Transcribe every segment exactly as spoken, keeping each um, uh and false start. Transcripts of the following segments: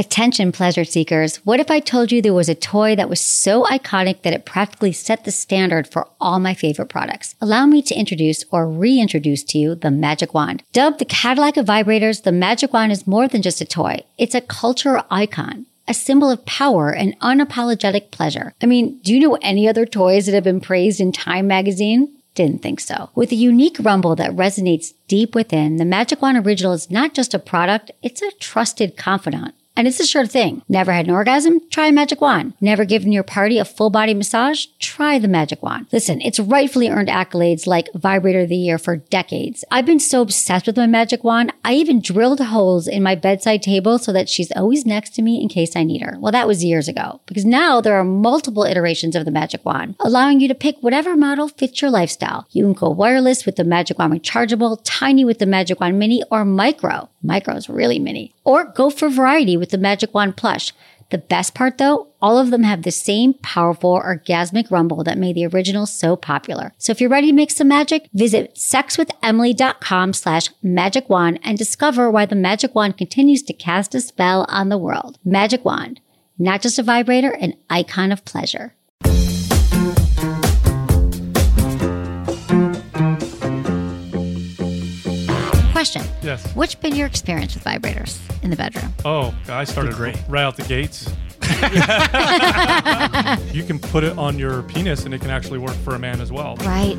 Attention, pleasure seekers. What if I told you there was a toy that was so iconic that it practically set the standard for all my favorite products? Allow me to introduce or reintroduce to you the Magic Wand. Dubbed the Cadillac of vibrators, the Magic Wand is more than just a toy. It's a cultural icon, a symbol of power and unapologetic pleasure. I mean, do you know any other toys that have been praised in Time magazine? Didn't think so. With a unique rumble that resonates deep within, the Magic Wand Original is not just a product, it's a trusted confidant. And it's a sure thing. Never had an orgasm? Try a Magic Wand. Never given your party a full body massage? Try the Magic Wand. Listen, it's rightfully earned accolades like Vibrator of the Year for decades. I've been so obsessed with my Magic Wand, I even drilled holes in my bedside table so that she's always next to me in case I need her. Well, that was years ago, because now there are multiple iterations of the Magic Wand, allowing you to pick whatever model fits your lifestyle. You can go wireless with the Magic Wand Rechargeable, tiny with the Magic Wand Mini, or micro. Micro is really mini. Or go for variety with the Magic Wand Plush. The best part though, all of them have the same powerful orgasmic rumble that made the original so popular. So if you're ready to make some magic, visit sexwithemily.com slash magic wand and discover why the Magic Wand continues to cast a spell on the world. Magic Wand, not just a vibrator, an icon of pleasure. Question. Yes. What's been your experience with vibrators in the bedroom? Oh, I started right, right out the gates. You can put it on your penis and it can actually work for a man as well. Right.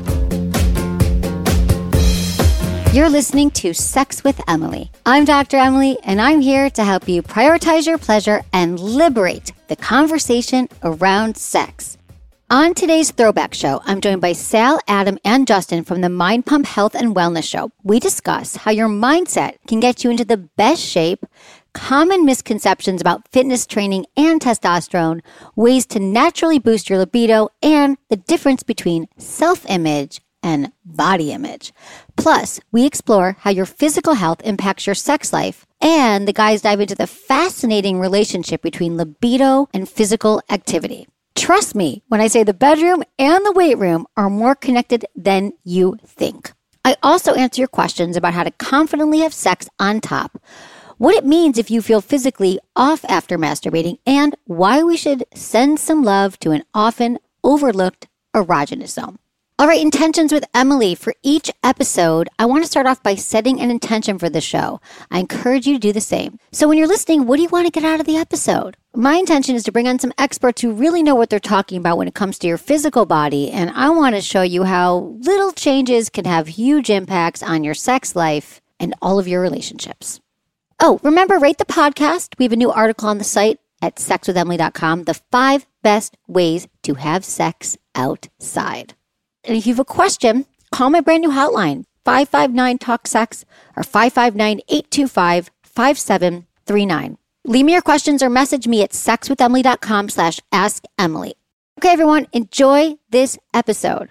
You're listening to Sex with Emily. I'm Doctor Emily, and I'm here to help you prioritize your pleasure and liberate the conversation around sex. On today's Throwback Show, I'm joined by Sal, Adam, and Justin from the Mind Pump Health and Wellness Show. We discuss how your mindset can get you into the best shape, common misconceptions about fitness training and testosterone, ways to naturally boost your libido, and the difference between self-image and body image. Plus, we explore how your physical health impacts your sex life, and the guys dive into the fascinating relationship between libido and physical activity. Trust me when I say the bedroom and the weight room are more connected than you think. I also answer your questions about how to confidently have sex on top, what it means if you feel physically off after masturbating, and why we should send some love to an often overlooked erogenous zone. All right, intentions with Emily. For each episode, I want to start off by setting an intention for the show. I encourage you to do the same. So when you're listening, what do you want to get out of the episode? My intention is to bring on some experts who really know what they're talking about when it comes to your physical body, and I want to show you how little changes can have huge impacts on your sex life and all of your relationships. Oh, remember, rate the podcast. We have a new article on the site at sex with emily dot com, the five best ways to have sex outside. And if you have a question, call my brand new hotline, five five nine talk sex or five five nine, eight two five, five seven three nine. Leave me your questions or message me at sexwithemily.com slash ask Emily. Okay, everyone, enjoy this episode.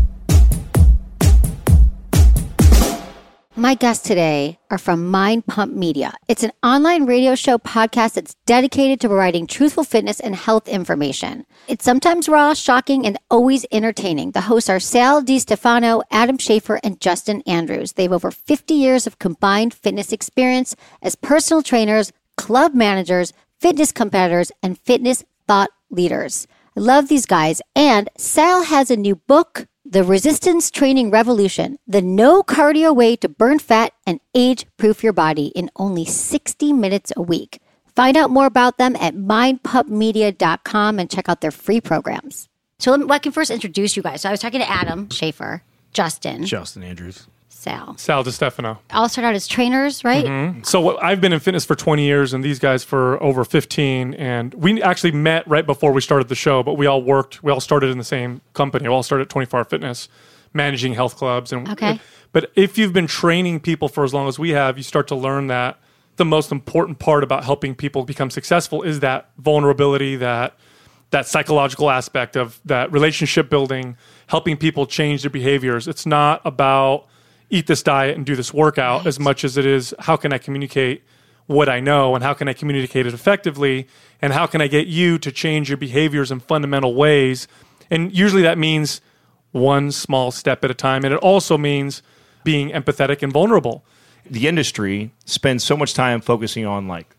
My guests today are from Mind Pump Media. It's an online radio show podcast that's dedicated to providing truthful fitness and health information. It's sometimes raw, shocking, and always entertaining. The hosts are Sal DiStefano, Adam Schaefer, and Justin Andrews. They have over fifty years of combined fitness experience as personal trainers, club managers, fitness competitors, and fitness thought leaders. I love these guys. And Sal has a new book, The Resistance Training Revolution, the no cardio way to burn fat and age-proof your body in only sixty minutes a week. Find out more about them at mind pump media dot com and check out their free programs. So let me, well, I can first introduce you guys. So I was talking to Adam Schaefer, Justin, Justin Andrews, Sal. Sal DiStefano. All started out as trainers, right? Mm-hmm. So what, I've been in fitness for twenty years and these guys for over fifteen. And we actually met right before we started the show, but we all worked, we all started in the same company. We all started at twenty-four hour Fitness, managing health clubs. And okay. But if you've been training people for as long as we have, you start to learn that the most important part about helping people become successful is that vulnerability, that that psychological aspect of that relationship building, helping people change their behaviors. It's not about eat this diet and do this workout right. as much as it is how can I communicate what I know and how can I communicate it effectively and how can I get you to change your behaviors in fundamental ways. And usually that means one small step at a time. And it also means being empathetic and vulnerable. The industry spends so much time focusing on like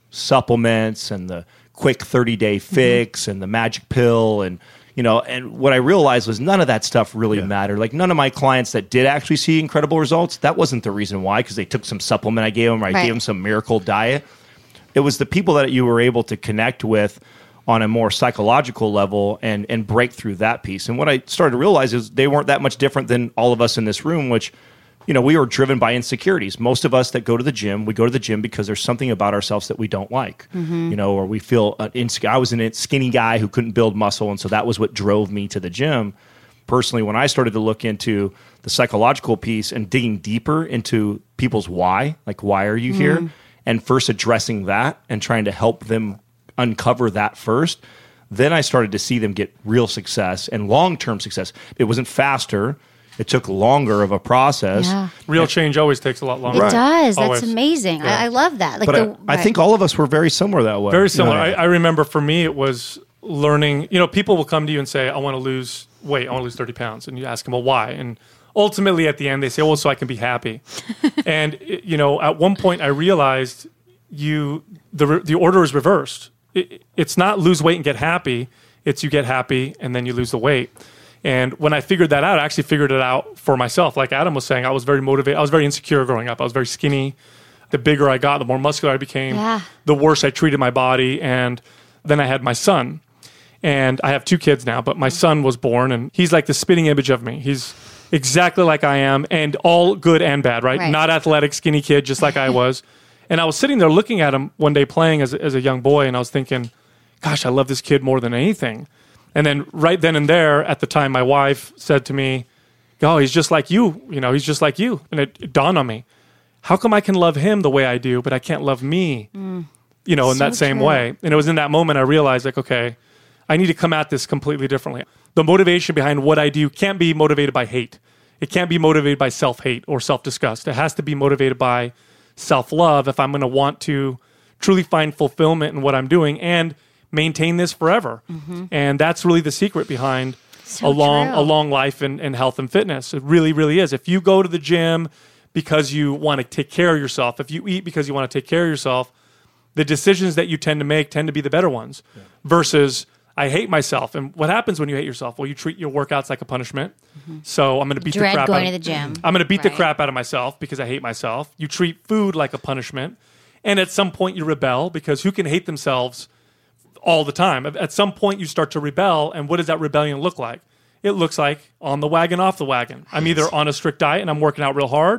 supplements and the quick thirty-day fix mm-hmm. and the magic pill. And, you know, and what I realized was none of that stuff really yeah. mattered. Like none of my clients that did actually see incredible results, that wasn't the reason why, because they took some supplement I gave them or I right. gave them some miracle diet. It was the people that you were able to connect with on a more psychological level and and break through that piece. And what I started to realize is they weren't that much different than all of us in this room, which, you know, we were driven by insecurities. Most of us that go to the gym, we go to the gym because there's something about ourselves that we don't like, mm-hmm. you know, or we feel uh, insecure. I was a skinny guy who couldn't build muscle, and so that was what drove me to the gym. Personally, when I started to look into the psychological piece and digging deeper into people's why, like why are you mm. here, and first addressing that and trying to help them uncover that first, then I started to see them get real success and long-term success. It wasn't faster. It took longer of a process. Yeah. Real and, change always takes a lot longer. It right. does. Always. That's amazing. Yeah. I, I love that. Like but the, I, right. I think all of us were very similar that way. Very similar. You know? I, I remember for me, it was learning, you know, people will come to you and say, I want to lose weight. I want to lose thirty pounds. And you ask them, well, why? And ultimately at the end, they say, well, so I can be happy. And, it, you know, at one point I realized you, the, the order is reversed. It, it's not lose weight and get happy. It's you get happy and then you lose the weight. And when I figured that out, I actually figured it out for myself. Like Adam was saying, I was very motivated. I was very insecure growing up. I was very skinny. The bigger I got, the more muscular I became, yeah. the worse I treated my body. And then I had my son. And I have two kids now, but my son was born and he's like the spitting image of me. He's exactly like I am and all good and bad, right? right. Not athletic, skinny kid, just like I was. And I was sitting there looking at him one day playing as, as a young boy, and I was thinking, gosh, I love this kid more than anything. And then right then and there, at the time, my wife said to me, oh, he's just like you. You know, he's just like you. And it, it dawned on me, how come I can love him the way I do, but I can't love me, mm. you know, in so that same true. way? And it was in that moment I realized, like, okay, I need to come at this completely differently. The motivation behind what I do can't be motivated by hate. It can't be motivated by self-hate or self-disgust. It has to be motivated by self-love if I'm going to want to truly find fulfillment in what I'm doing and maintain this forever. Mm-hmm. And that's really the secret behind so a long true. a long life in, in health and fitness. It really, really is. If you go to the gym because you want to take care of yourself, if you eat because you want to take care of yourself, the decisions that you tend to make tend to be the better ones yeah. versus I hate myself. And what happens when you hate yourself? Well, you treat your workouts like a punishment. Mm-hmm. So I'm going to beat Dread the crap going out of to the gym. I'm going to beat right. the crap out of myself because I hate myself. You treat food like a punishment. And at some point you rebel because who can hate themselves all the time? At some point you start to rebel. And what does that rebellion look like? It looks like on the wagon, off the wagon. Right. I'm either on a strict diet and I'm working out real hard,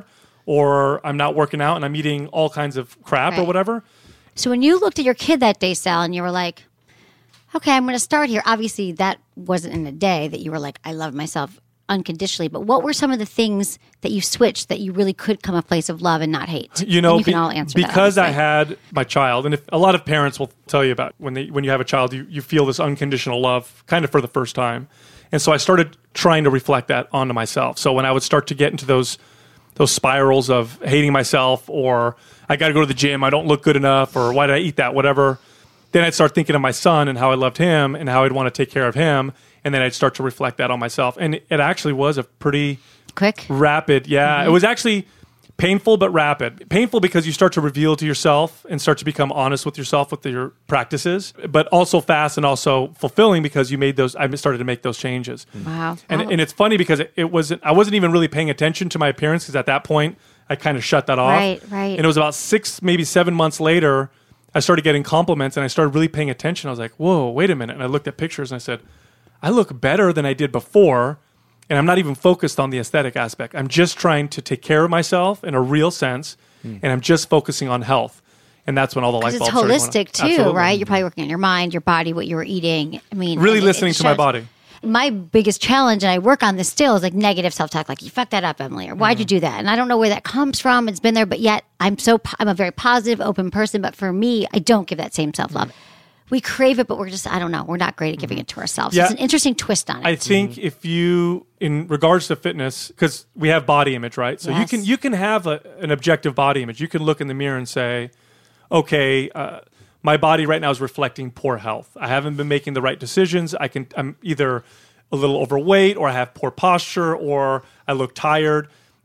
or I'm not working out and I'm eating all kinds of crap right. or whatever. So when you looked at your kid that day, Sal, and you were like, okay, I'm going to start here. Obviously, that wasn't in a day that you were like, I love myself unconditionally. But what were some of the things that you switched that you really could come a place of love and not hate? You know, and you be, can all answer because that, I had my child, and if a lot of parents will tell you about when they when you have a child, you, you feel this unconditional love kind of for the first time. And so I started trying to reflect that onto myself. So when I would start to get into those those spirals of hating myself, or I got to go to the gym, I don't look good enough, or why did I eat that, whatever. Then I'd start thinking of my son and how I loved him and how I'd want to take care of him. And then I'd start to reflect that on myself. And it actually was a pretty quick, rapid. Yeah, mm-hmm. It was actually painful, but rapid. Painful because you start to reveal to yourself and start to become honest with yourself with your practices, but also fast and also fulfilling because you made those, I started to make those changes. Wow. And, oh. and it's funny because it, it wasn't, I wasn't even really paying attention to my appearance because at that point I kind of shut that off. Right, right. And it was about six, maybe seven months later, I started getting compliments and I started really paying attention. I was like, whoa, wait a minute. And I looked at pictures and I said, I look better than I did before. And I'm not even focused on the aesthetic aspect. I'm just trying to take care of myself in a real sense. Mm. And I'm just focusing on health. And that's when all the light bulbs started going It's holistic too, Absolutely. Right? You're probably working on your mind, your body, what you were eating. I mean, really it, listening it to my body. My biggest challenge, and I work on this still, is like negative self-talk. Like, you fucked that up, Emily, or why'd mm. you do that? And I don't know where that comes from. It's been there, but yet I'm so I'm a very positive, open person. But for me, I don't give that same self-love. Mm. We crave it, but we're just, I don't know, we're not great at giving it to ourselves. Yeah. So it's an interesting twist on it. I think mm-hmm. if you, in regards to fitness, because we have body image, right? So yes. you can you can have a, an objective body image. You can look in the mirror and say, okay, uh, my body right now is reflecting poor health. I haven't been making the right decisions. I can, I'm either a little overweight, or I have poor posture, or I look tired.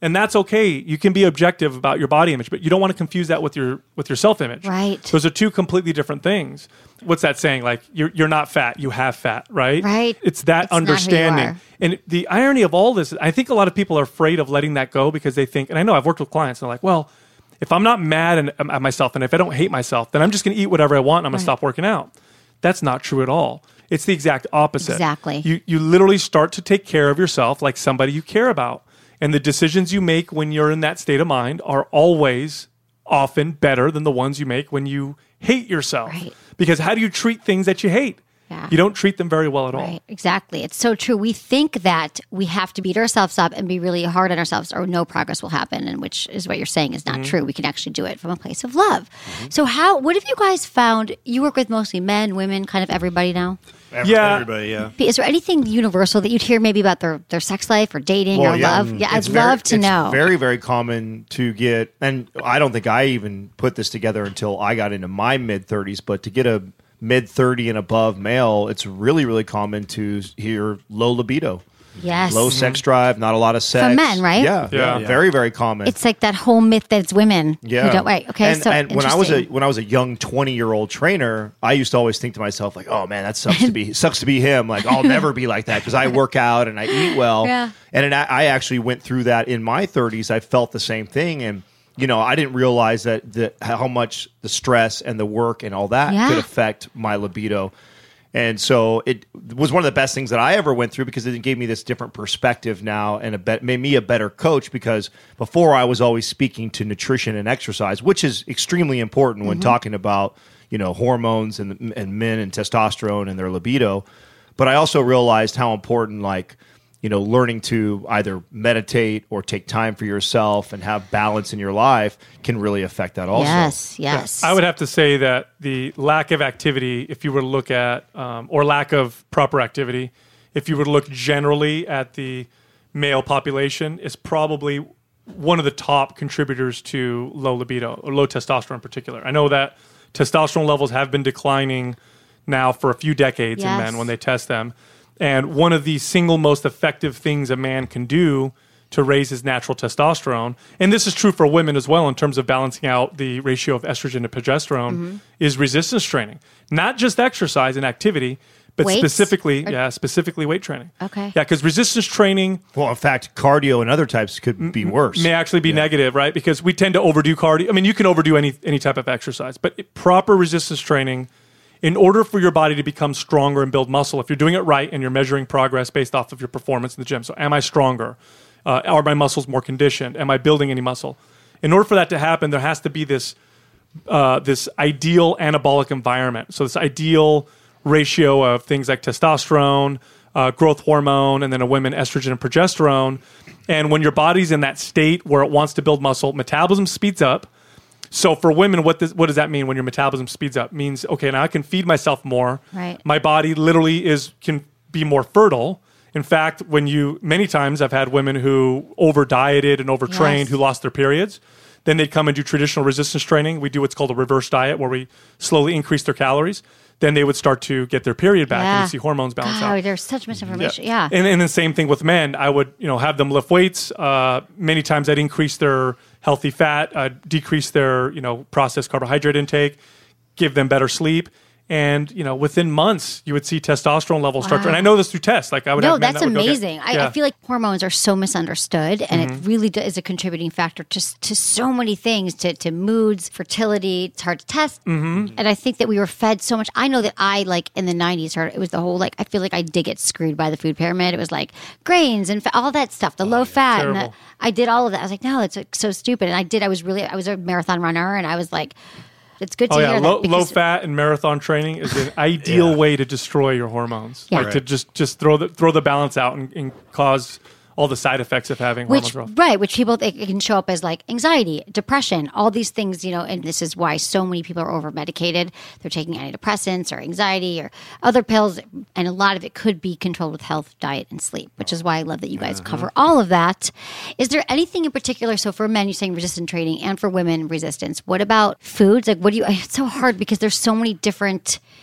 And that's okay. You can be objective about your body image, but you don't want to confuse that with your with your self-image. Right. Those are two completely different things. What's that saying? Like, you're you're not fat, you have fat, right? Right. It's that It's not who you understanding. are. And the irony of all this, I think a lot of people are afraid of letting that go because they think, and I know I've worked with clients, and they're like, well, if I'm not mad and, um, at myself and if I don't hate myself, then I'm just going to eat whatever I want and I'm going to stop working out. That's not true at all. It's the exact opposite. Exactly. You you literally start to take care of yourself like somebody you care about. And the decisions you make when you're in that state of mind are always often better than the ones you make when you hate yourself. Right. Because how do you treat things that you hate? Yeah. You don't treat them very well at all. Right, exactly. It's so true. We think that we have to beat ourselves up and be really hard on ourselves or no progress will happen, and which is what you're saying is not Mm-hmm. true. We can actually do it from a place of love. Mm-hmm. So how, what have you guys found? You work with mostly men, women, kind of everybody now. Every, Yeah. Everybody, yeah. Is there anything universal that you'd hear maybe about their, their sex life or dating Well, or yeah. love? Yeah, I'd It's very- love to it's know. very, very common to get, and I don't think I even put this together until I got into my mid-thirties, but to get a mid-thirty and above male, it's really, really common to hear low libido. Yes. Low sex drive, not a lot of sex. men, right? Yeah, yeah, Yeah. very, very common. It's like that whole myth that it's women Yeah. who don't. Right. Okay. And, so and when I was a interesting. when I was a young twenty year old trainer, I used to always think to myself like, "Oh man, that sucks to be sucks to be him." Like I'll never be like that because I work out and I eat well. Yeah. And it, I actually went through that in my thirties. I felt the same thing, and you know, I didn't realize that the, how much the stress and the work and all that Yeah. could affect my libido. And so it was one of the best things that I ever went through because it gave me this different perspective now and a bet made me a better coach because before I was always speaking to nutrition and exercise, which is extremely important when talking about, you know, hormones and and men and testosterone and their libido. But I also realized how important like, you know, learning to either meditate or take time for yourself and have balance in your life can really affect that also. Yes. Yes. I would have to say that the lack of activity, if you were to look at, um, or lack of proper activity, if you were to look generally at the male population, is probably one of the top contributors to low libido or low testosterone in particular. I know that testosterone levels have been declining now for a few decades Yes. in men when they test them. And one of the single most effective things a man can do to raise his natural testosterone, and this is true for women as well in terms of balancing out the ratio of estrogen to progesterone, Mm-hmm. is resistance training. Not just exercise and activity, but Weights? specifically, Or- yeah, specifically weight training. Okay. Yeah, because resistance training Well, in fact, cardio and other types could be worse. may actually be negative, right? Because we tend to overdo cardio. I mean, you can overdo any any type of exercise, but it- proper resistance training, in order for your body to become stronger and build muscle, if you're doing it right and you're measuring progress based off of your performance in the gym. So am I stronger? Uh, are my muscles more conditioned? Am I building any muscle? In order for that to happen, there has to be this uh, this ideal anabolic environment. So this ideal ratio of things like testosterone, uh, growth hormone, and then a woman estrogen and progesterone. And when your body's in that state where it wants to build muscle, metabolism speeds up. So for women, what does what does that mean when your metabolism speeds up? It means, okay, now I can feed myself more. Right. My body literally is can be more fertile. In fact, when you many times I've had women who over dieted and overtrained Yes. who lost their periods. Then they'd come and do traditional resistance training. We do what's called a reverse diet where we slowly increase their calories. Then they would start to get their period back Yeah. and you see hormones balance God, out. there's such misinformation. Yeah. And, and the same thing with men. I would, you know, have them lift weights. Uh, many times I'd increase their healthy fat, uh, decrease their, you know, processed carbohydrate intake, give them better sleep. And, you know, within months, you would see testosterone levels start to, and I know this through tests. Like I would No, have men that's that would go get- amazing. I, Yeah. I feel like hormones are so misunderstood, and Mm-hmm. it really do, is a contributing factor to to so many things, to to moods, fertility. It's hard to test, Mm-hmm. and I think that we were fed so much. I know that I like in the nineties heard it was the whole like I feel like I did get screwed by the food pyramid. It was like grains and fa- all that stuff, the low fat, and the, terrible. I did all of that. I was like, no, it's like, so stupid, and I did. I was really I was a marathon runner, and I was like. It's good to Oh yeah, hear low, that low because fat and marathon training is an ideal Yeah. way to destroy your hormones. Yeah. Like to Right. just just throw the throw the balance out and, and cause all the side effects of having which hormones growth. right, which people it can show up as like anxiety, depression, all these things, you know. And this is why so many people are over medicated. They're taking antidepressants or anxiety or other pills, and a lot of it could be controlled with health, diet, and sleep. Which is why I love that you guys cover all of that. Is there anything in particular? So for men, you're saying resistant training, and for women, resistance. What about foods? Like, what do you? It's so hard because there's so many different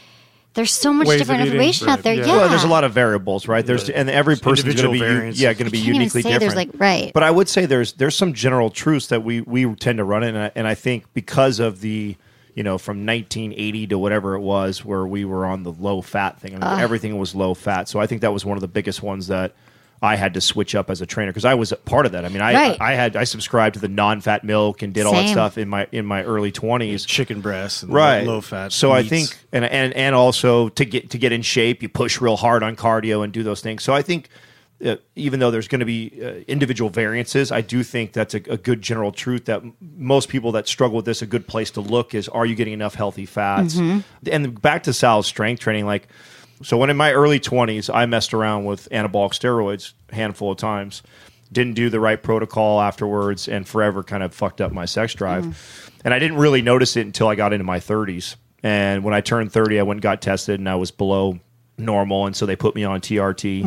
there's so much Ways of different eating. information out Right. there. Yeah. Yeah. Well, there's a lot of variables, right? There's Yeah. and every person's going to Individual be u- variants. yeah going to be You can't even uniquely say different. there's, like, right. But I would say there's there's some general truths that we we tend to run in, and I, and I think because of the you know from nineteen eighty to whatever it was where we were on the low fat thing. I mean, everything was low fat, so I think that was one of the biggest ones that I had to switch up as a trainer because I was a part of that. I mean, I Right. I had I subscribed to the non-fat milk and did all that Same. stuff in my in my early twenties. Chicken breasts and Right, low fat. So I meats. think, and and and also to get to get in shape, you push real hard on cardio and do those things. So I think, uh, even though there's going to be uh, individual variances, I do think that's a, a good general truth that m- most people that struggle with this, a good place to look is: are you getting enough healthy fats? And back to Sal's strength training, like. So when in my early twenties, I messed around with anabolic steroids a handful of times, didn't do the right protocol afterwards, and forever kind of fucked up my sex drive. And I didn't really notice it until I got into my thirties. And when I turned thirty, I went and got tested, and I was below normal, and so they put me on T R T.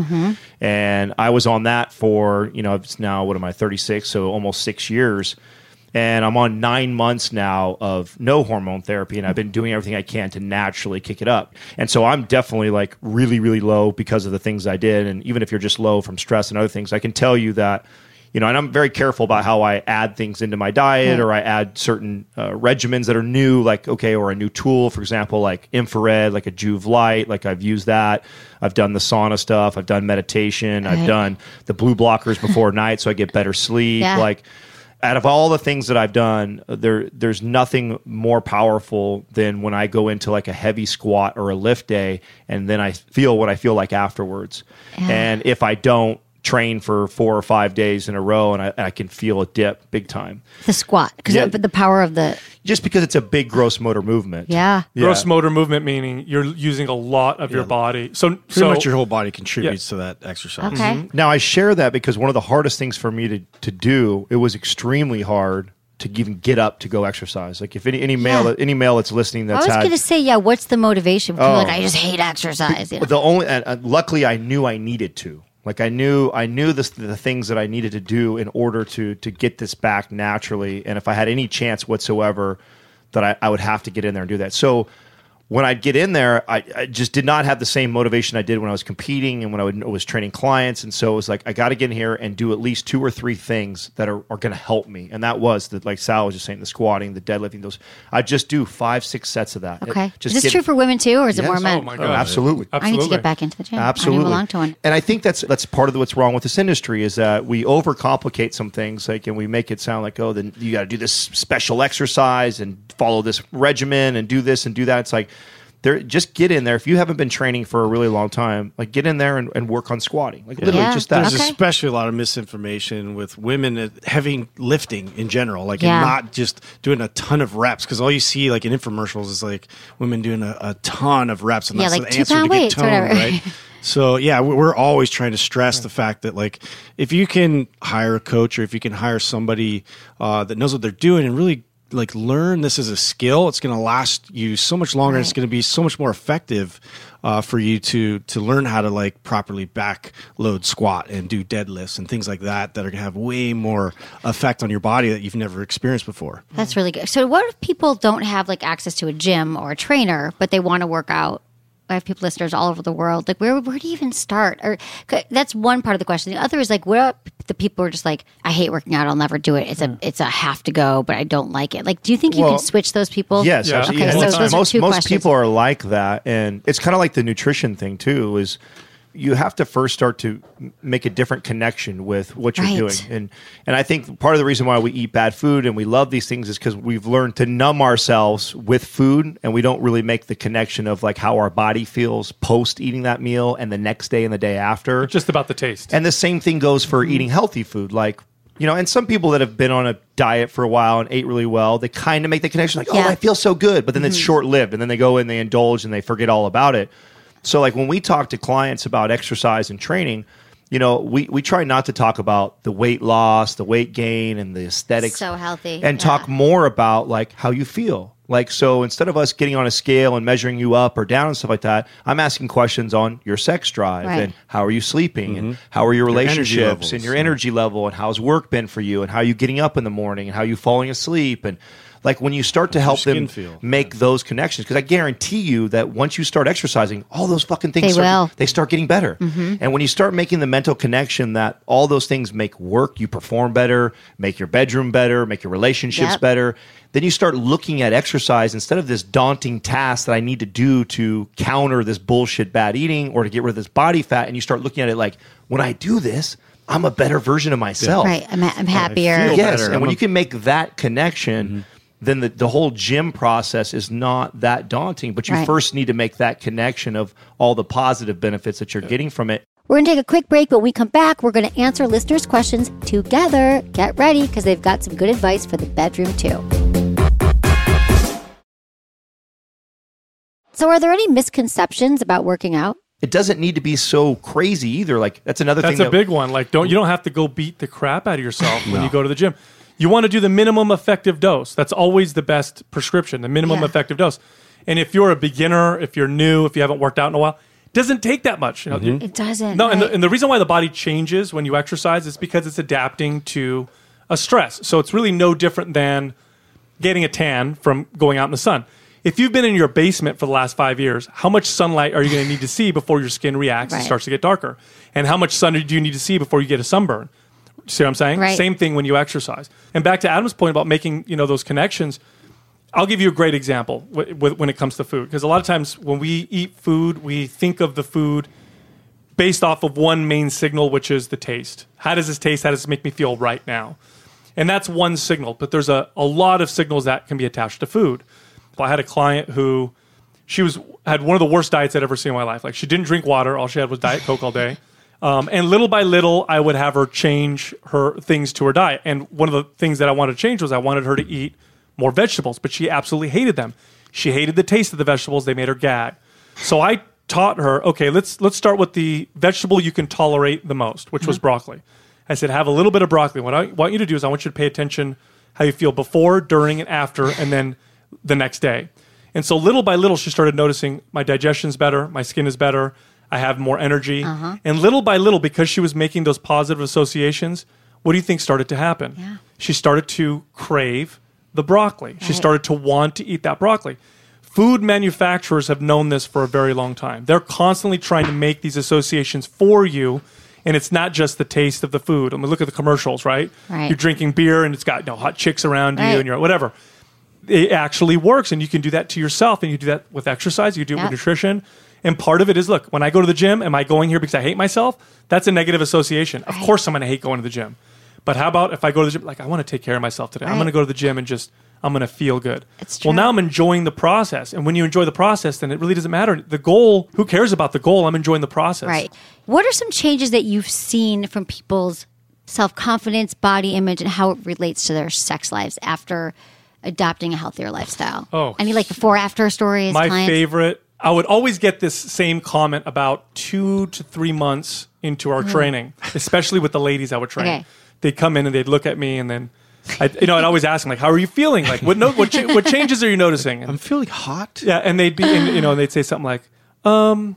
And I was on that for, you know, it's now, what am I, thirty-six, so almost six years. And I'm on nine months now of no hormone therapy, and I've been doing everything I can to naturally kick it up. And so I'm definitely like really, really low because of the things I did. And even if you're just low from stress and other things, I can tell you that, you know, and I'm very careful about how I add things into my diet or I add certain uh, regimens that are new, like, okay, or a new tool, for example, like infrared, like a Juve Light, like I've used that. I've done the sauna stuff. I've done meditation. I've Right. done the blue blockers before night so I get better sleep. Yeah. Like, out of all the things that I've done, there there's nothing more powerful than when I go into like a heavy squat or a lift day, and then I feel what I feel like afterwards. Yeah. And if I don't train for four or five days in a row, and I, I can feel a dip big time, The squat. Because Yeah. the power of the, just because it's a big gross motor movement. yeah. Gross motor movement meaning you're using a lot of your body. So, pretty so much your whole body contributes to that exercise. Okay. Now I share that because one of the hardest things for me to, to do, it was extremely hard to even get up to go exercise. Like if any, any male Yeah. any male that's listening I that's was had going to say, yeah, what's the motivation? People are like, Oh. I just hate exercise. You know? the only and, and luckily I knew I needed to. Like I knew I knew this, the things that I needed to do in order to to get this back naturally. And if I had any chance whatsoever that I, I would have to get in there and do that. So when I'd get in there, I, I just did not have the same motivation I did when I was competing and when I would, was training clients. And so it was like, I got to get in here and do at least two or three things that are, are going to help me. And that was, the, like Sal was just saying, the squatting, the deadlifting, those. I just do five, six sets of that. Okay. It- just is this get- true for women too, or is it Yes. more men? oh my Oh, god, absolutely. I need to Absolutely. get back into the gym. Absolutely. I don't even belong to one. And I think that's that's part of what's wrong with this industry is that we overcomplicate some things, like, and we make it sound like, oh, then you got to do this special exercise and follow this regimen and do this and do that. It's like, there, just get in there. If you haven't been training for a really long time, like get in there and, and work on squatting. Like literally Yeah. just that. There's Okay. especially a lot of misinformation with women at heavy lifting in general, like Yeah. and not just doing a ton of reps. Because all you see, like in infomercials, is like women doing a, a ton of reps, and Yeah, that's like the answer two-pound to get weights or toned, whatever. right? So yeah, we- we're always trying to stress the fact that like if you can hire a coach or if you can hire somebody uh, that knows what they're doing and really like learn this as a skill, it's going to last you so much longer. Right. It's going to be so much more effective uh, for you to to learn how to like properly back load squat and do deadlifts and things like that that are going to have way more effect on your body that you've never experienced before. That's really good. So, what if people don't have like access to a gym or a trainer, but they want to work out? I have people listeners all over the world. Like, where where do you even start? Or c- that's one part of the question. The other is like, where the people are just like, I hate working out. I'll never do it. It's a it's a have to go, but I don't like it. Like, do you think you Well, can switch those people? Yes, Yeah. absolutely. Okay, And so it's- those are most two most questions. people are like that, and it's kind of like the nutrition thing too. Is you have to first start to m- make a different connection with what you're Right. doing, and and I think part of the reason why we eat bad food and we love these things is because we've learned to numb ourselves with food, and we don't really make the connection of like how our body feels post eating that meal and the next day and the day after. just about the taste. And the same thing goes for eating healthy food. Like, you know, and some people that have been on a diet for a while and ate really well, they kind of make the connection like, oh, Yeah. I feel so good. But then it's short lived. And then they go and they indulge and they forget all about it. So, like, when we talk to clients about exercise and training, you know, we, we try not to talk about the weight loss, the weight gain, and the aesthetics. So healthy, And yeah. talk more about, like, how you feel. Like, so instead of us getting on a scale and measuring you up or down and stuff like that, I'm asking questions on your sex drive Right. and how are you sleeping and how are your energy relationships levels, and your yeah. energy level and how's work been for you and how are you getting up in the morning and how are you falling asleep and Like when you start to help them feel. make yeah. those connections, because I guarantee you that once you start exercising, all those fucking things they, start, will. they start getting better. Mm-hmm. And when you start making the mental connection that all those things make work, you perform better, make your bedroom better, make your relationships yep. better, then you start looking at exercise instead of this daunting task that I need to do to counter this bullshit bad eating or to get rid of this body fat. And you start looking at it like, when I do this, I'm a better version of myself. Right. I'm, I'm happier. Yes. better. And I'm when a- you can make that connection, mm-hmm. then the, the whole gym process is not that daunting. But you right. first need to make that connection of all the positive benefits that you're yeah. getting from it. We're going to take a quick break, but when we come back, we're going to answer listeners' questions together. Get ready, because they've got some good advice for the bedroom, too. So are there any misconceptions about working out? It doesn't need to be so crazy either. Like, that's another That's thing. a that, big one. Like, don't you don't have to go beat the crap out of yourself when No. you go to the gym. You want to do the minimum effective dose. That's always the best prescription, the minimum Yeah. effective dose. And if you're a beginner, if you're new, if you haven't worked out in a while, it doesn't take that much. You know, Mm-hmm. It doesn't. No, right? and, the, and the reason why the body changes when you exercise is because it's adapting to a stress. So it's really no different than getting a tan from going out in the sun. If you've been in your basement for the last five years, how much sunlight are you going to need to see before your skin reacts Right. and starts to get darker? And how much sun do you need to see before you get a sunburn? See what I'm saying? Right. Same thing when you exercise. And back to Adam's point about making, you know, those connections. I'll give you a great example w- w- when it comes to food, because a lot of times when we eat food, we think of the food based off of one main signal, which is the taste. How does this taste? How does this make me feel right now? And that's one signal, but there's a, a lot of signals that can be attached to food. I had a client who she was had one of the worst diets I'd ever seen in my life. Like, she didn't drink water. All she had was Diet Coke all day. Um, and little by little, I would have her change her things to her diet. And one of the things that I wanted to change was I wanted her to eat more vegetables, but she absolutely hated them. She hated the taste of the vegetables. They made her gag. So I taught her, okay, let's let's start with the vegetable you can tolerate the most, which mm-hmm. was broccoli. I said, have a little bit of broccoli. What I want you to do is I want you to pay attention how you feel before, during, and after, and then the next day. And so little by little, she started noticing my digestion's better, my skin is better, I have more energy. Uh-huh. And little by little, because she was making those positive associations, what do you think started to happen? Yeah. She started to crave the broccoli. She Right. started to want to eat that broccoli. Food manufacturers have known this for a very long time. They're constantly trying to make these associations for you. And it's not just the taste of the food. I mean, look at the commercials, right? Right. You're drinking beer and it's got, you know, hot chicks around Right. you and you're whatever. It actually works, and you can do that to yourself, and you do that with exercise, you do it Yep. with nutrition. And part of it is, look, when I go to the gym, am I going here because I hate myself? That's a negative association. Of Right. course I'm going to hate going to the gym. But how about if I go to the gym, like, I want to take care of myself today. I'm Right. going to go to the gym and just, I'm going to feel good. It's Well, true. now I'm enjoying the process. And when you enjoy the process, then it really doesn't matter. The goal, who cares about the goal? I'm enjoying the process. Right. What are some changes that you've seen from people's self-confidence, body image, and how it relates to their sex lives after adopting a healthier lifestyle? Oh. Any like before after stories? My clients? favorite, I would always get this same comment about two to three months into our training, especially with the ladies I would train. Okay. They'd come in and they'd look at me, and then I, you know, I'd always ask them, like, how are you feeling? Like, what no, what, cha- what changes are you noticing? And, I'm feeling hot. yeah, and they'd be, and, you know, and they'd say something like, um,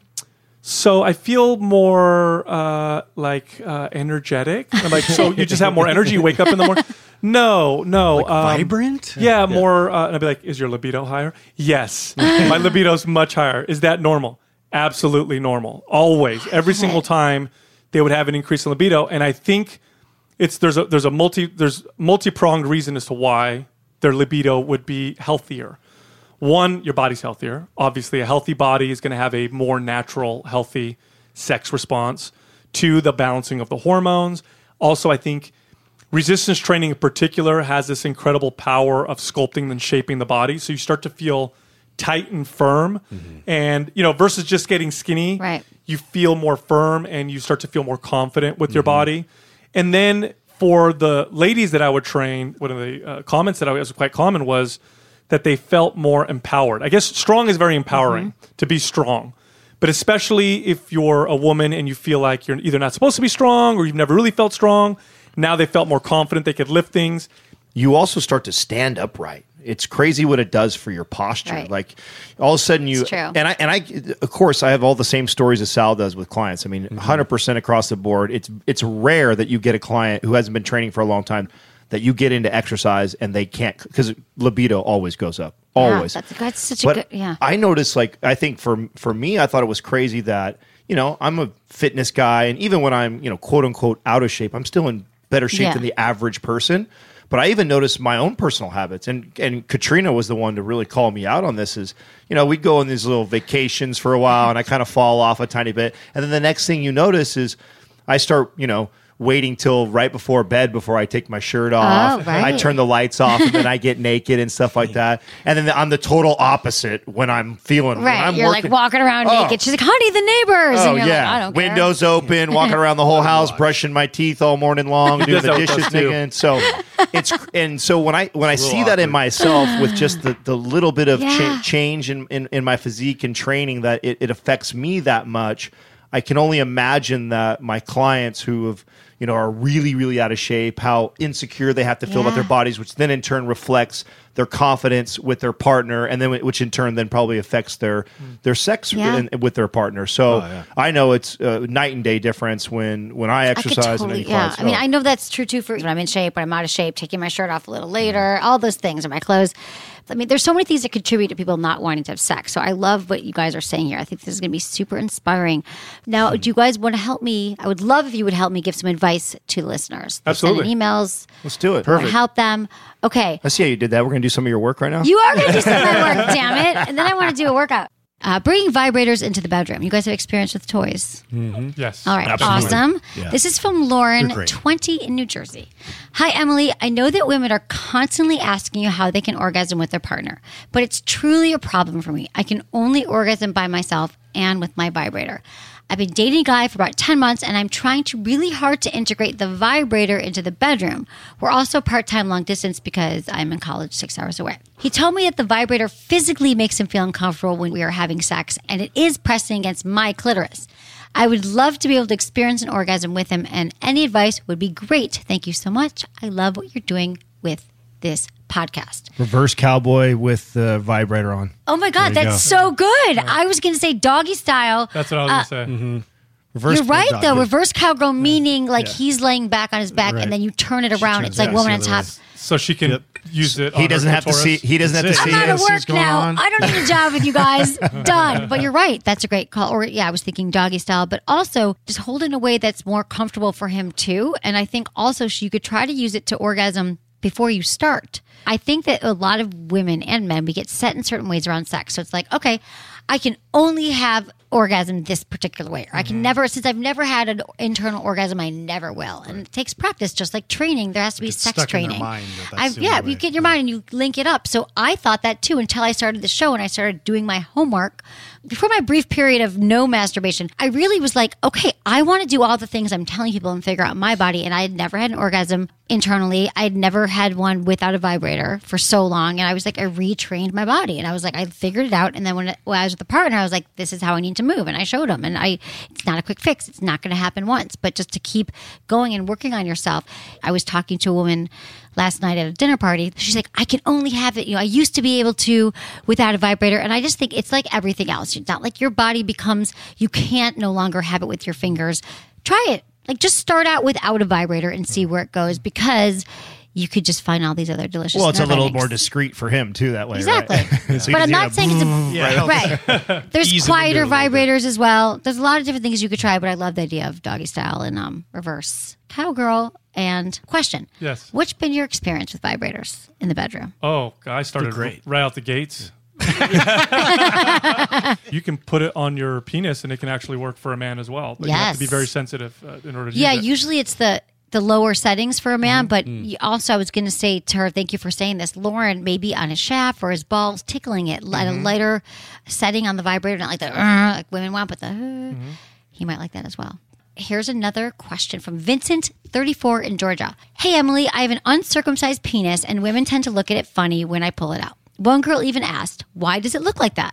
so I feel more uh, like uh, energetic. I'm like, so you just have more energy? You wake up in the morning? No, no. Like um, vibrant? Yeah, more. Uh, and I'd be like, is your libido higher? Yes. My libido's much higher. Is that normal? Absolutely normal. Always. Every single time they would have an increase in libido. And I think it's there's a there's a multi there's multi-pronged reason as to why their libido would be healthier. One, your body's healthier. Obviously, a healthy body is going to have a more natural, healthy sex response. Two, the balancing of the hormones. Also, I think resistance training in particular has this incredible power of sculpting and shaping the body. So you start to feel tight and firm. Mm-hmm. And, you know, versus just getting skinny, Right. you feel more firm and you start to feel more confident with mm-hmm. your body. And then for the ladies that I would train, one of the uh, comments that I was quite common was that they felt more empowered. I guess strong is very empowering mm-hmm. to be strong. But especially if you're a woman and you feel like you're either not supposed to be strong or you've never really felt strong, now they felt more confident they could lift things. You also start to stand upright. It's crazy what it does for your posture. Right. Like all of a sudden you It's true. and I and I of course I have all the same stories as Sal does with clients. I mean, one hundred percent across the board. It's it's rare that you get a client who hasn't been training for a long time that you get into exercise and they can't, because libido always goes up. Always. Yeah, that's, that's such but a good, yeah. I noticed, like, I think for for me, I thought it was crazy that, you know, I'm a fitness guy, and even when I'm, you know, quote unquote out of shape, I'm still in better shape Yeah. than the average person. But I even noticed my own personal habits, and and Katrina was the one to really call me out on this. Is, you know, we'd go on these little vacations for a while, and I kind of fall off a tiny bit, and then the next thing you notice is I start, you know, waiting till right before bed before I take my shirt off. Oh, right. I turn the lights off, and then I get naked and stuff like that. And then I'm the total opposite when I'm feeling Right. When I'm You're working, like walking around Oh. naked. She's like, honey, the neighbors. Oh and you're yeah, like, I don't care. windows open, walking around the whole house, brushing my teeth all morning long, doing does the that with dishes, us, too. nigga. So it's and so when I when I see little that in awkward. myself with just the, the little bit of Yeah. cha- change in, in in my physique and training that it, it affects me that much, I can only imagine that my clients who have, you know, are really, really out of shape, how insecure they have to feel about Yeah. their bodies, which then in turn reflects their confidence with their partner, and then which in turn then probably affects their their sex Yeah. in, with their partner. So yeah. I know it's a night and day difference when when I I could exercise totally, and any yeah. clients I mean, don't. I know that's true too for when I'm in shape, when I'm out of shape, taking my shirt off a little later, all those things, or my clothes. I mean, there's so many things that contribute to people not wanting to have sex. So I love what you guys are saying here. I think this is going to be super inspiring. Now, Hmm. do you guys want to help me? I would love if you would help me give some advice to listeners. They're sending Absolutely. emails. Let's do it. I want to help them. Okay. I see how you did that. We're going to do some of your work right now. You are going to do some of my work, damn it. And then I want to do a workout. Uh, bringing vibrators into the bedroom. You guys have experience with toys. Yes. All right, Absolutely. awesome. Yeah. This is from Lauren, They're great. twenty in New Jersey. Hi, Emily. I know that women are constantly asking you how they can orgasm with their partner, but it's truly a problem for me. I can only orgasm by myself and with my vibrator. I've been dating a guy for about ten months, and I'm trying to really hard to integrate the vibrator into the bedroom. We're also part-time long distance because I'm in college six hours away. He told me that the vibrator physically makes him feel uncomfortable when we are having sex, and it is pressing against my clitoris. I would love to be able to experience an orgasm with him, and any advice would be great. Thank you so much. I love what you're doing with this podcast. Reverse cowboy with the vibrator on. Oh my God, There you that's so good. I was going to say doggy style. That's what I was Uh, going to say. Mm-hmm. Reverse You're right, dog- though. Reverse cowgirl meaning like Yeah. he's laying back on his back Right. and then you turn it around. turns It's like it woman on the top. other way. So she can Yep. use it. He on doesn't her have to see. clitoris. He doesn't have to That's see it. I'm out it. of Yes, work what's going now. on? I don't need a job with you guys. Done. But you're right. That's a great call. Or yeah, I was thinking doggy style, but also just hold it in a way that's more comfortable for him too. And I think also you could try to use it to orgasm before you start. I think that a lot of women and men, we get set in certain ways around sex. So it's like, okay, I can only have orgasm this particular way. Or I can never, since I've never had an internal orgasm, I never will. And it takes practice, just like training. There has to be It's sex stuck in their training. mind that that's I've, the yeah, only you way. get in your mind and you link it up. So I thought that too until I started the show and I started doing my homework. Before my brief period of no masturbation, I really was like, okay, I want to do all the things I'm telling people and figure out my body. And I had never had an orgasm internally. I had never had one without a vibrator for so long. And I was like, I retrained my body. And I was like, I figured it out. And then when, it, when I was with the partner, I was like, this is how I need to move. And I showed him. And I, it's not a quick fix. It's not going to happen once, but just to keep going and working on yourself. I was talking to a woman last night at a dinner party. She's like, I can only have it. You know, I used to be able to without a vibrator. And I just think it's like everything else. It's not like your body becomes, you can't no longer have it with your fingers. Try it. Like just start out without a vibrator and see where it goes because you could just find all these other delicious Well, it's a nerve little endings. more discreet for him too. That way, Exactly. Right? So he But I'm doesn't not have saying it's a Yeah, right. There's Ease them quieter into it a little bit. vibrators as well. There's a lot of different things you could try, but I love the idea of doggy style and um, reverse cowgirl. And question: Yes. What's been your experience with vibrators in the bedroom? Oh, I started great. right out the gates. You can put it on your penis and it can actually work for a man as well. But you have to be Yes. very sensitive uh, in order to Yeah, use it. usually it's the the lower settings for a man, Mm-hmm. but Mm. y- also I was going to say to her, thank you for saying this, Lauren, maybe on his shaft or his balls, tickling it at Mm-hmm. a lighter setting on the vibrator, not like the uh, like women want, but the uh, Mm-hmm. he might like that as well. Here's another question from Vincent, thirty-four in Georgia. Hey, Emily, I have an uncircumcised penis and women tend to look at it funny when I pull it out. One girl even asked, why does it look like that?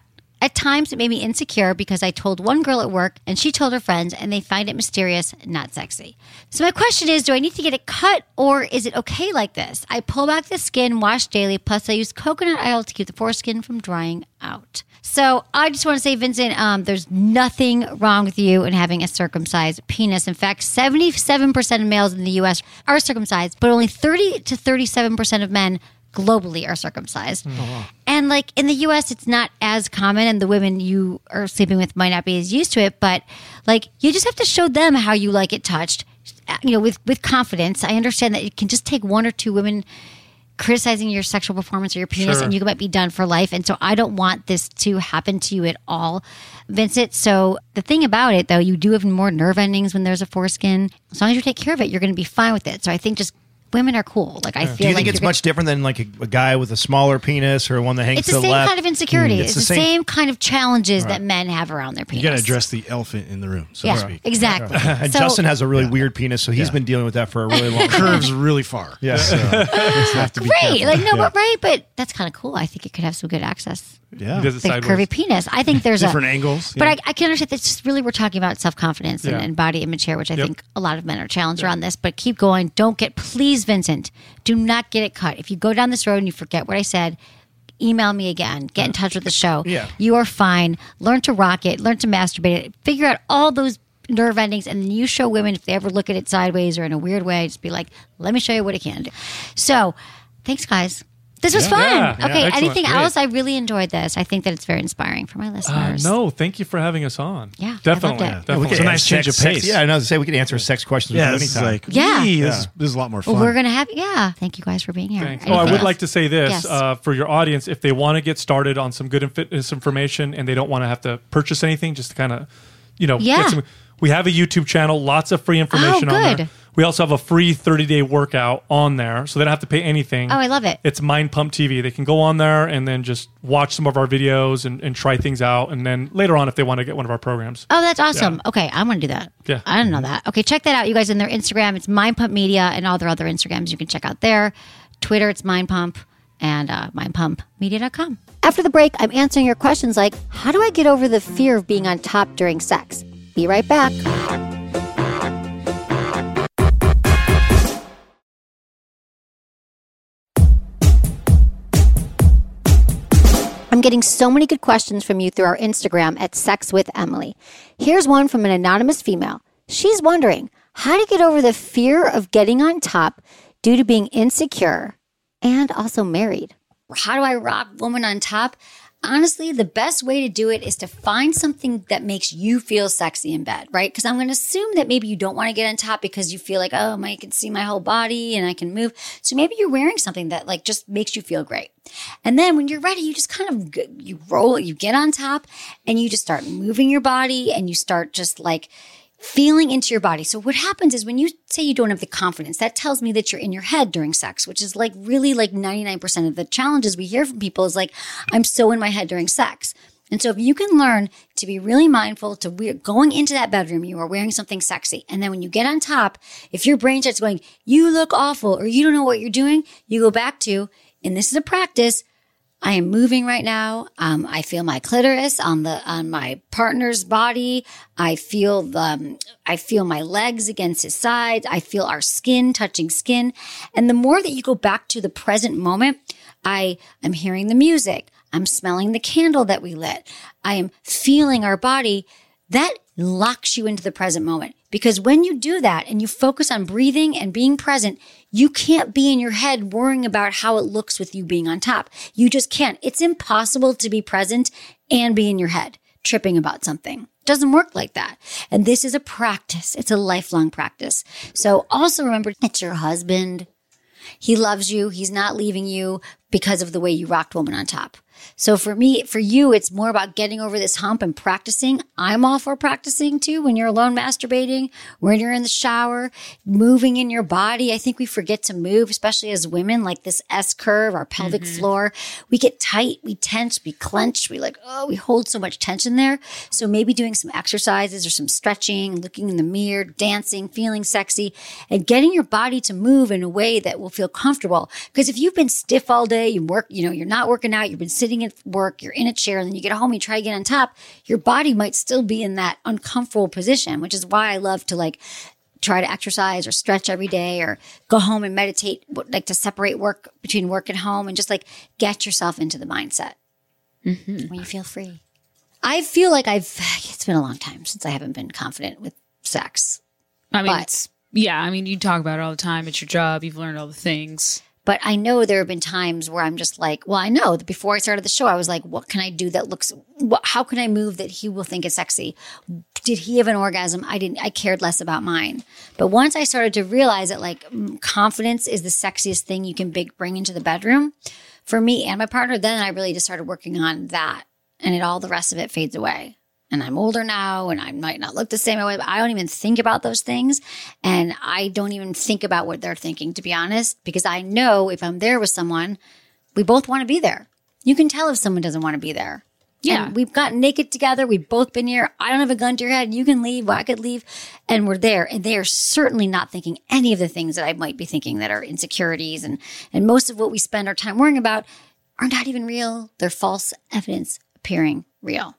At times, it made me insecure because I told one girl at work and she told her friends and they find it mysterious, not sexy. So my question is, do I need to get it cut or is it okay like this? I pull back the skin, wash daily, plus I use coconut oil to keep the foreskin from drying out. So I just want to say, Vincent, um, there's nothing wrong with you in having a circumcised penis. In fact, seventy-seven percent of males in the U S are circumcised, but only thirty to thirty-seven percent of men globally are circumcised. Oh, wow. And like in the U S, it's not as common and the women you are sleeping with might not be as used to it, but like you just have to show them how you like it touched, you know, with, with confidence. I understand that it can just take one or two women criticizing your sexual performance or your penis Sure. and you might be done for life. And so I don't want this to happen to you at all, Vincent. So the thing about it though, you do have more nerve endings when there's a foreskin. As long as you take care of it, you're going to be fine with it. So I think just women are cool. Like I feel Do you like think it's you're much different than like a, a guy with a smaller penis or one that hangs It's to the the same left? kind of insecurity. Mm, It's, the same, kind of challenges that men have around their penis. You got to address the elephant in the room, so yeah, to speak. exactly. And So- Justin has a really Yeah. weird penis, so he's Yeah. been dealing with that for a really long time. Curves really far. Yeah. So just have to be Great. careful. Like, no, Yeah. but right, but that's kind of cool. I think it could have some good access. Yeah. He does it Like sideways. curvy penis. I think there's Different a, angles. But yeah. I, I can understand that's just really, we're talking about self-confidence and, Yeah. and body image here, which I Yep. think a lot of men are challenged around this, but keep going. Don't get, please, Vincent, do not get it cut. If you go down this road and you forget what I said, email me again. Get in touch with the show. Yeah. You are fine. Learn to rock it. Learn to masturbate it. Figure out all those nerve endings, and then you show women if they ever look at it sideways or in a weird way, just be like, let me show you what it can do. So, thanks, guys. This was Yeah. fun. Yeah, yeah, okay, excellent. anything Great. else? I really enjoyed this. I think that it's very inspiring for my Uh, listeners. no, thank you for having us on. Yeah, I loved definitely. it. Yeah, definitely. It's a nice change of Sex- pace. Yeah, I know. To say we can answer sex questions yeah, with this is anytime. like, Yeah. wee, this, Yeah. is, this is a lot more fun. Well, we're going to have, yeah. Thank you guys for being here. Thanks. Anything Oh, I would else? like to say this Yes. uh, for your audience: if they want to get started on some good fitness information and they don't want to have to purchase anything, just to kind of, you know, Yeah. get some. We have a YouTube channel, lots of free information Oh, on good. there. We also have a free thirty day workout on there, so they don't have to pay anything. Oh, I love it. It's Mind Pump T V. They can go on there and then just watch some of our videos and, and try things out. And then later on, if they want to get one of our programs. Oh, that's awesome. Yeah. Okay, I'm going to do that. Yeah. I didn't know that. Okay, check that out, you guys, in their Instagram. It's Mind Pump Media, and all their other Instagrams you can check out there. Twitter, it's Mind Pump, and uh, mind pump media dot com. After the break, I'm answering your questions like, how do I get over the fear of being on top during sex? Be right back. I'm getting so many good questions from you through our Instagram at Sex with Emily. Here's one from an anonymous female. She's wondering how to get over the fear of getting on top due to being insecure and also married. How do I rock woman on top? Honestly, the best way to do it is to find something that makes you feel sexy in bed, right? Because I'm going to assume that maybe you don't want to get on top because you feel like, oh, I can see my whole body and I can move. So maybe you're wearing something that like just makes you feel great. And then when you're ready, you just kind of, you roll, you get on top and you just start moving your body and you start just like feeling into your body. So what happens is when you say you don't have the confidence, that tells me that you're in your head during sex, which is like really like ninety-nine percent of the challenges we hear from people is like, I'm so in my head during sex. And so if you can learn to be really mindful to we- going into that bedroom, you are wearing something sexy. And then when you get on top, if your brain starts going, you look awful, or you don't know what you're doing, you go back to, and this is a practice, I am moving right now. Um, I feel my clitoris on the on my partner's body. I feel the um, I feel my legs against his sides. I feel our skin touching skin. And the more that you go back to the present moment, I am hearing the music. I'm smelling the candle that we lit. I am feeling our body. That locks you into the present moment. Because when you do that and you focus on breathing and being present, you can't be in your head worrying about how it looks with you being on top. You just can't. It's impossible to be present and be in your head, tripping about something. It doesn't work like that. And this is a practice. It's a lifelong practice. So also remember, it's your husband. He loves you. He's not leaving you because of the way you rocked woman on top. So for me, for you, it's more about getting over this hump and practicing. I'm all for practicing too. When you're alone masturbating, when you're in the shower, moving in your body. I think we forget to move, especially as women, like this S curve, our pelvic mm-hmm. floor. We get tight, we tense, we clench. We like, oh, we hold so much tension there. So maybe doing some exercises or some stretching, looking in the mirror, dancing, feeling sexy, and getting your body to move in a way that will feel comfortable. Because if you've been stiff all day, you work, you know, you're not working out, you've been sitting sitting at work, you're in a chair, and then you get home, you try to get on top, your body might still be in that uncomfortable position, which is why I love to like try to exercise or stretch every day or go home and meditate, like to separate work between work and home and just like get yourself into the mindset mm-hmm. when you feel free. I feel like I've, it's been a long time since I haven't been confident with sex. I mean, but, it's, yeah, I mean, you talk about it all the time. It's your job. You've learned all the things. But I know there have been times where I'm just like, well, I know that before I started the show, I was like, what can I do that looks, what, how can I move that he will think is sexy? Did he have an orgasm? I didn't, I cared less about mine. But once I started to realize that like confidence is the sexiest thing you can big, bring into the bedroom for me and my partner, then I really just started working on that. And it all the rest of it fades away. And I'm older now and I might not look the same way, but I don't even think about those things. And I don't even think about what they're thinking, to be honest, because I know if I'm there with someone, we both want to be there. You can tell if someone doesn't want to be there. Yeah. And we've gotten naked together. We've both been here. I don't have a gun to your head. You can leave. Well, I could leave. And we're there. And they are certainly not thinking any of the things that I might be thinking that are insecurities. And, and most of what we spend our time worrying about are not even real. They're false evidence appearing real.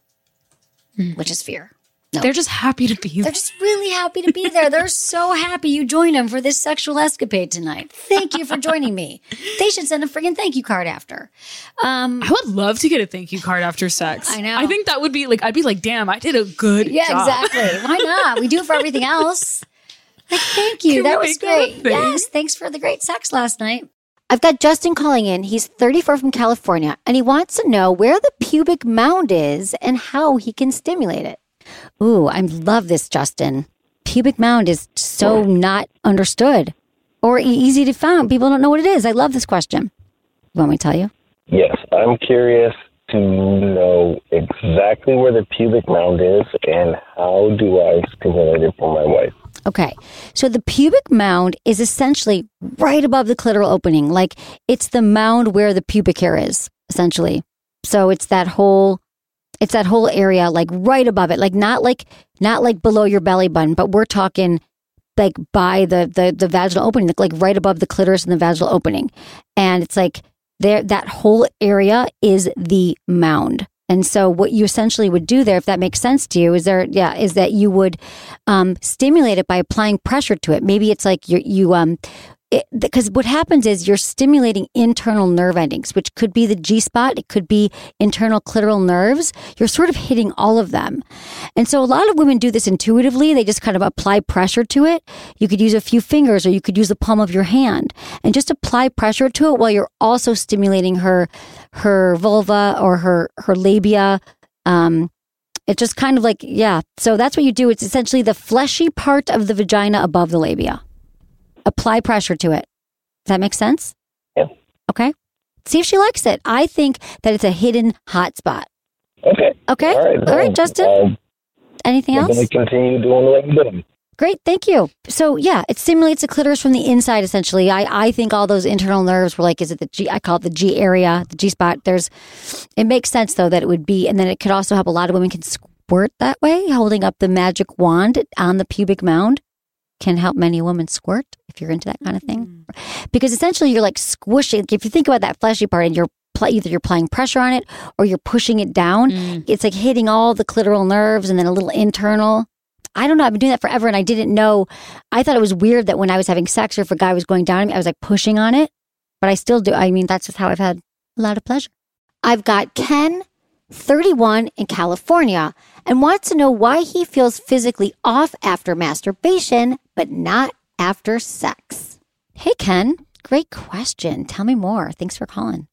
Mm. Which is fear. No. They're just happy to be there. They're just really happy to be there. They're so happy you joined them for this sexual escapade tonight. Thank you for joining me. They should send a friggin' thank you card after. Um, I would love to get a thank you card after sex. I know. I think that would be like, I'd be like, damn, I did a good yeah, job. exactly. Why not? We do it for everything else. Like, thank you. Can that we was make that a great. thing? Yes, thanks for the great sex last night. I've got Justin calling in. He's thirty-four from California, and he wants to know where the pubic mound is and how he can stimulate it. Ooh, I love this, Justin. Pubic mound is so not understood or e- easy to find. People don't know what it is. I love this question. You want me to tell you? Yes, I'm curious to know exactly where the pubic mound is and how do I stimulate it for my wife. Okay, so the pubic mound is essentially right above the clitoral opening. Like it's the mound where the pubic hair is, essentially. So it's that whole, it's that whole area, like right above it, like not like not like below your belly button, but we're talking like by the the the vaginal opening, like right above the clitoris and the vaginal opening, and it's like there that whole area is the mound. And so what you essentially would do there, if that makes sense to you, is there, yeah, is that you would um, stimulate it by applying pressure to it. Maybe it's like you, you um, because what happens is you're stimulating internal nerve endings, which could be the G-spot. It could be internal clitoral nerves. You're sort of hitting all of them. And so a lot of women do this intuitively. They just kind of apply pressure to it. You could use a few fingers or you could use the palm of your hand and just apply pressure to it while you're also stimulating her, her vulva or her, her labia. Um, it's just kind of like, yeah. So that's what you do. It's essentially the fleshy part of the vagina above the labia. Apply pressure to it. Does that make sense? Yeah. Okay. See if she likes it. I think that it's a hidden hot spot. Okay. Okay. All right, All right, Justin. Um, Anything I'm else? going to continue doing what I'm doing. Great. Thank you. So yeah, it stimulates the clitoris from the inside, essentially. I, I think all those internal nerves were like, is it the G, I call it the G area, the G spot. There's, it makes sense though that it would be, and then it could also help a lot of women can squirt that way, holding up the magic wand on the pubic mound. Can help many women squirt if you're into that kind of thing. Mm. Because essentially you're like squishing, if you think about that fleshy part and you're pl- either you're applying pressure on it or you're pushing it down, mm. it's like hitting all the clitoral nerves and then a little internal. I don't know. I've been doing that forever and I didn't know. I thought it was weird that when I was having sex or if a guy was going down on me, I was like pushing on it. But I still do. I mean, that's just how I've had a lot of pleasure. I've got Ken, thirty-one, in California, and wants to know why he feels physically off after masturbation, but not after sex. Hey, Ken, great question. Tell me more. Thanks for calling.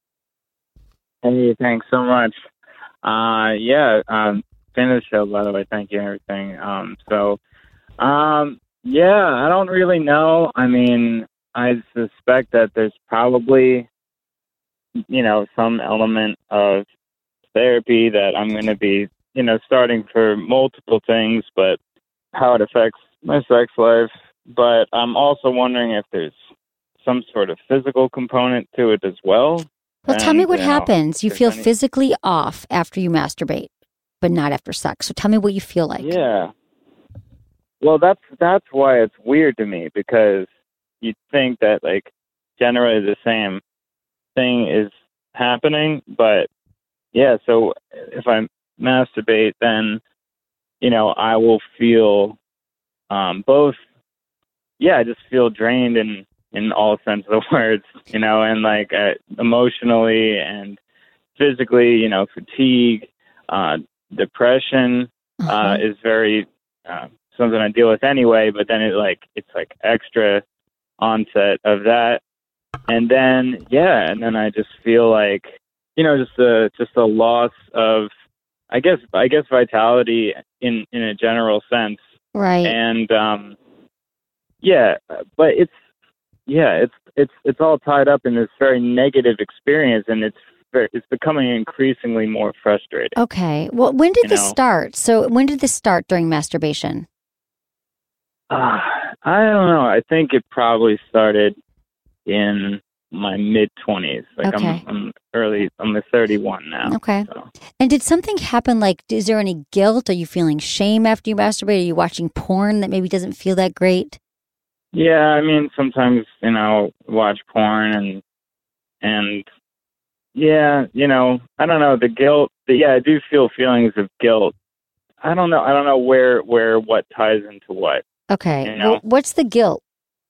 Hey, thanks so much. Uh, yeah, um, fan of the show, by the way. Thank you and everything. Um, so, um, yeah, I don't really know. I mean, I suspect that there's probably, you know, some element of therapy that I'm going to be, you know, starting for multiple things, but how it affects my sex life. But I'm also wondering if there's some sort of physical component to it as well. Well, tell me what you know, happens. You there's feel any- physically off after you masturbate, but not after sex. So tell me what you feel like. Yeah. Well, that's that's why it's weird to me, because you'd think that, like, generally the same thing is happening. But yeah, so if I masturbate, then, you know, I will feel um, both, yeah, I just feel drained in, in all sense of the words, you know, and like uh, emotionally and physically, you know, fatigue, uh, depression uh, Uh-huh. is very uh, something I deal with anyway, but then it like, it's like extra onset of that. And then, yeah, and then I just feel like, you know, just a, just a loss of, I guess, I guess vitality in, in a general sense. Right. And, um, yeah, but it's, yeah, it's, it's, it's all tied up in this very negative experience, and it's, very, it's becoming increasingly more frustrating. Okay. Well, when did You this know? start? So when did this start during masturbation? Uh, I don't know. I think it probably started in my mid twenties. Like Okay. I'm, I'm early. I'm a thirty-one now. Okay. So. And did something happen? Like, is there any guilt? Are you feeling shame after you masturbate? Are you watching porn that maybe doesn't feel that great? Yeah, I mean, sometimes, you know, watch porn and, and yeah, you know, I don't know, the guilt, the, yeah, I do feel feelings of guilt. I don't know. I don't know where, where, what ties into what. Okay. You know? Well, what's the guilt?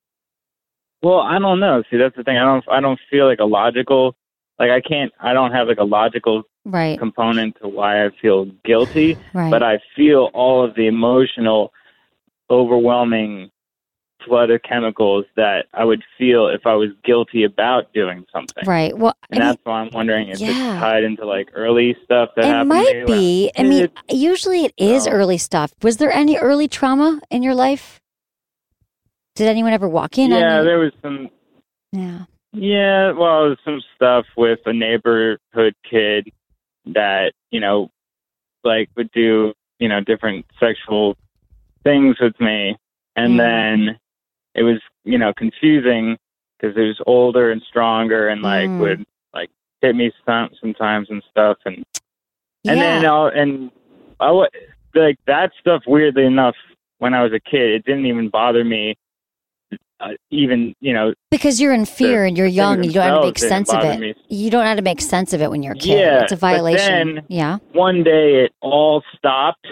Well, I don't know. See, that's the thing. I don't, I don't feel like a logical, like I can't, I don't have like a logical Right. component to why I feel guilty, Right. but I feel all of the emotional, overwhelming flood of chemicals that I would feel if I was guilty about doing something. Right. Well, And I mean, that's why I'm wondering if yeah. it's tied into like early stuff that it happened might to me when be. I was a mean, kid. usually it is So- early stuff. Was there any early trauma in your life? Did anyone ever walk in yeah, on you? there was some, Yeah. yeah, well, there was some stuff with a neighborhood kid that, you know, like would do, you know, different sexual things with me. And Mm. then it was, you know, confusing because it was older and stronger and like Mm. would like hit me some, sometimes and stuff. And, and Yeah. then, I'll, and I wa- like that stuff, weirdly enough, when I was a kid, it didn't even bother me. Uh, even, you know, Because you're in fear the and you're things young and you don't know how to make themselves didn't sense of bother it. me. You don't know how to make sense of it when you're a kid. Yeah, It's a but violation. then- Yeah. one day it all stopped,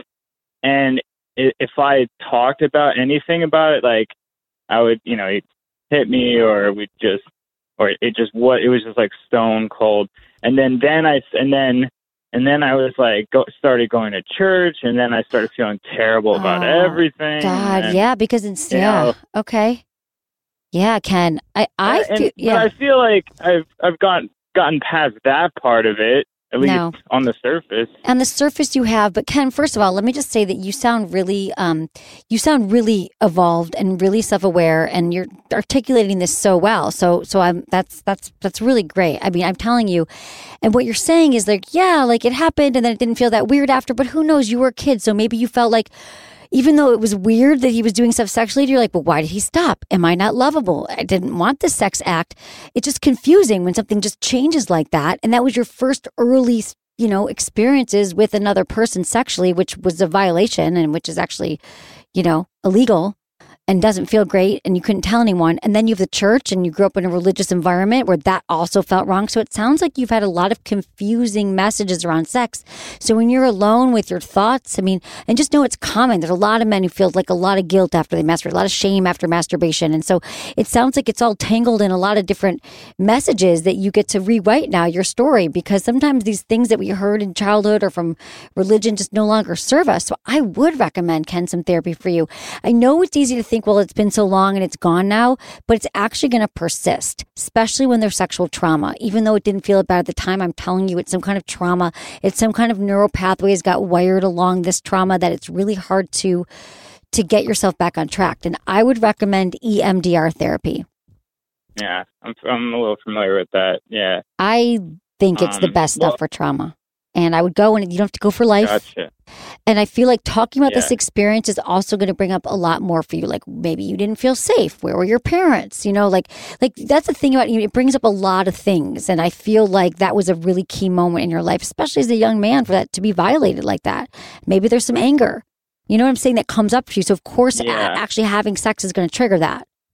and i- if I talked about anything about it, like I would, you know, he'd hit me, or we'd just, or it just what it was just like stone cold. And then then I and then and then I was like go, started going to church, and then I started feeling terrible about Oh, everything. God, and, yeah, because it's you yeah. know. Okay. Yeah, Ken. I I Uh, and, feel, but yeah. I feel like I've I've gotten gotten past that part of it, at least No. on the surface. On the surface you have, but Ken, first of all, let me just say that you sound really um you sound really evolved and really self-aware, and you're articulating this so well. So so I'm that's that's that's really great. I mean, I'm telling you, and what you're saying is like, yeah, like it happened and then it didn't feel that weird after, but who knows, you were a kid, so maybe you felt like even though it was weird that he was doing stuff sexually, you're like, well, why did he stop? Am I not lovable? I didn't want this sex act. It's just confusing when something just changes like that. And that was your first early, you know, experiences with another person sexually, which was a violation and which is actually, you know, illegal and doesn't feel great, and you couldn't tell anyone. And then you have the church and you grew up in a religious environment where that also felt wrong. So it sounds like you've had a lot of confusing messages around sex. So when you're alone with your thoughts, I mean, and just know it's common. There's a lot of men who feel like a lot of guilt after they masturbate, a lot of shame after masturbation. And so it sounds like it's all tangled in a lot of different messages that you get to rewrite now your story, because sometimes these things that we heard in childhood or from religion just no longer serve us. So I would recommend, Ken, some therapy for you. I know it's easy to think, well, it's been so long and it's gone now, but it's actually going to persist, especially when there's sexual trauma. Even though it didn't feel it bad at the time, I'm telling you, it's some kind of trauma. It's some kind of neural pathways got wired along this trauma that it's really hard to to get yourself back on track. And I would recommend E M D R therapy. Yeah, I'm I'm a little familiar with that. Yeah, I think it's the Um, best well- stuff for trauma. And I would go, and you don't have to go for life. gotcha. And I feel like talking about this Yeah. experience is also going to bring up a lot more for you. Like maybe you didn't feel safe. Where were your parents? You know, like like that's the thing about you. It brings up a lot of things, and I feel like that was a really key moment in your life, especially as a young man, for that to be violated like that. Maybe there's some anger. You know what I'm saying? That comes up for you. So of course, a- Yeah. actually having sex is going to trigger that.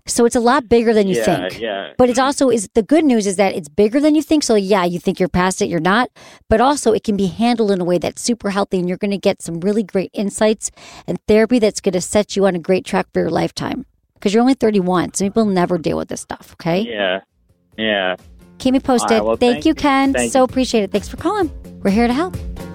So it's a lot bigger than you yeah, think. yeah. But it's also is the good news is that it's bigger than you think. So yeah, you think you're past it, you're not. But also it can be handled in a way that's super healthy, and you're going to get some really great insights and therapy that's going to set you on a great track for your lifetime. Because you're only thirty-one. Some people never deal with this stuff. Okay. Yeah. Yeah. Keep me posted. All right, well, thank, thank you, you. Ken. Thank so you. appreciate it. Thanks for calling. We're here to help.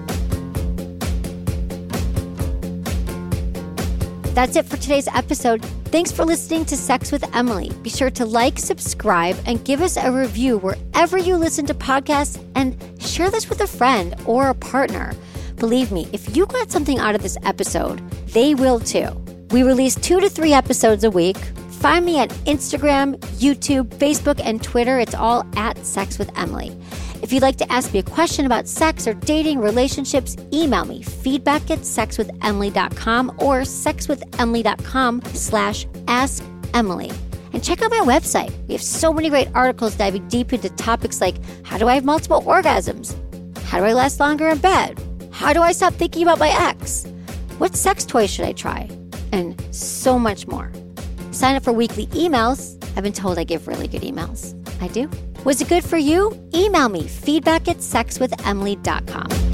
That's it for today's episode. Thanks for listening to Sex with Emily. Be sure to like, subscribe, and give us a review wherever you listen to podcasts, and share this with a friend or a partner. Believe me, if you got something out of this episode, they will too. We release two to three episodes a week. Find me at Instagram, YouTube, Facebook, and Twitter. It's all at Sex with Emily. If you'd like to ask me a question about sex or dating, relationships, email me, feedback at sex with emily dot com or sexwithemily.com slash ask Emily. And check out my website. We have so many great articles diving deep into topics like how do I have multiple orgasms? How do I last longer in bed? How do I stop thinking about my ex? What sex toy should I try? And so much more. Sign up for weekly emails. I've been told I give really good emails. I do. Was it good for you? Email me, feedback at sex with emily dot com.